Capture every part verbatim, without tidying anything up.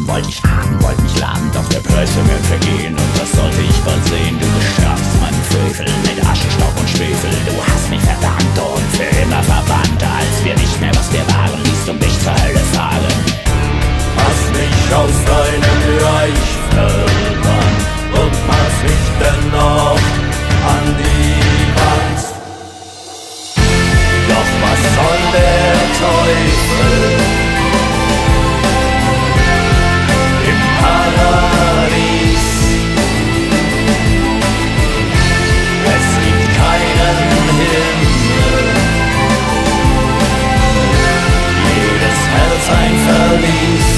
wollte ich haben, wollte mich laden, doch der Preis für mir vergehen. Und das sollte ich bald sehen. Du bestrafst meinen Frevel mit Asche, Staub und Schwefel. Du hast mich verdammt und für immer verbannt. Als wir nicht mehr was wir waren, ließt du mich zur Hölle fahren. Hast mich aus deinem Reich verbannt und machst mich dennoch an die Wand. Doch was soll der Teufel im Paradies? Es gibt keinen Himmel, jedes Herz ein Verlies.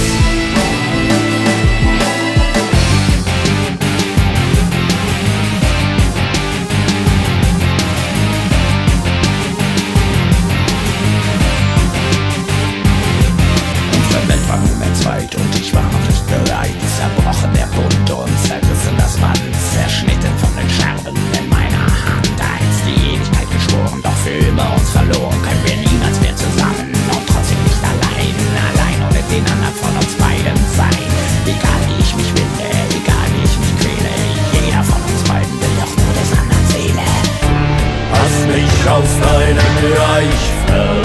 Und ich war noch nicht bereit. Zerbrochen der Bund und zerrissen das Band, zerschnitten von den Scherben in meiner Hand. Einst die Ewigkeit geschworen, doch für immer uns verloren. Können wir niemals mehr zusammen und trotzdem nicht allein. Allein ohne den anderen von uns beiden sein. Egal wie ich mich winde, egal wie ich mich quäle, jeder von uns beiden will doch nur des anderen Seele. Hast mich aus deinem Reich verloren